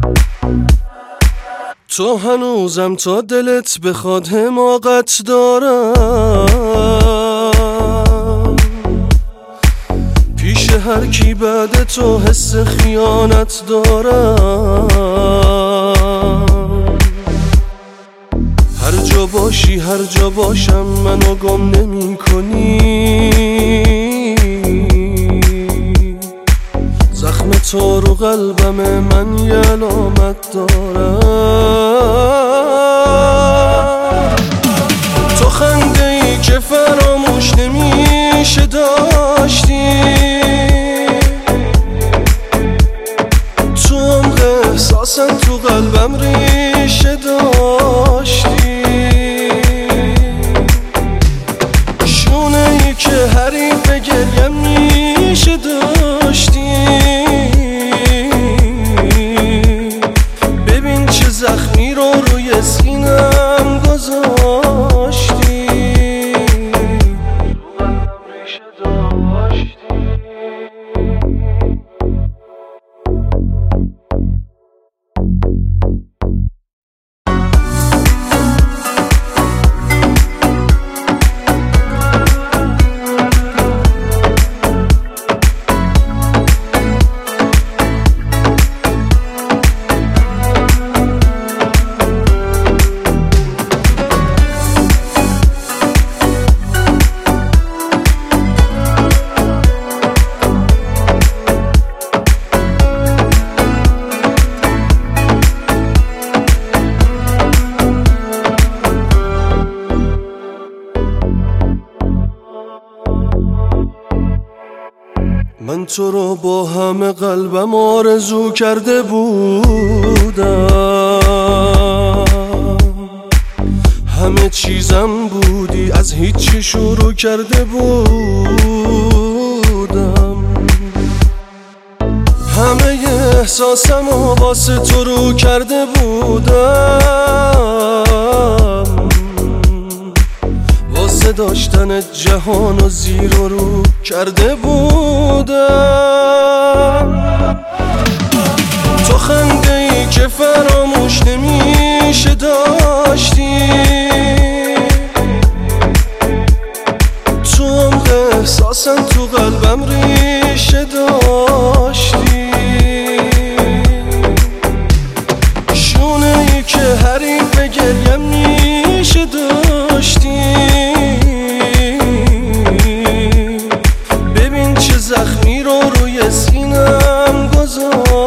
تو هنوزم تا دلت بخواد حماقت دارم، پیش هر کی بعد تو حس خیانت دارم. هر جا باشی هر جا باشم منو گم نمی کنی، زخم تو رو قلبم من یه علامت دارم. تو خنده ای که فراموش نمیشه داشتی، تو عمق احساسم تو قلبم ریشه داشتی. شونه ای که حریف گریم میشه داشتی، ببین چه زخمی رو روی سینم گذاشتی. من تو رو با همه قلبم آرزو کرده بودم، همه چیزم بودی از هیچی شروع کرده بودم. همه احساسم و واسه تو رو کرده بودم، واسه داشتن جهان و زیر و رو کرده بودم. تو خنده ای که فراموش نمیشه داشتی، تو عمق احساسم تو قلبم ریشه داشتی. شونه ای که حریف گریم میشه داشتی، ببین چه زخمی رو روی سینم گذاشتی.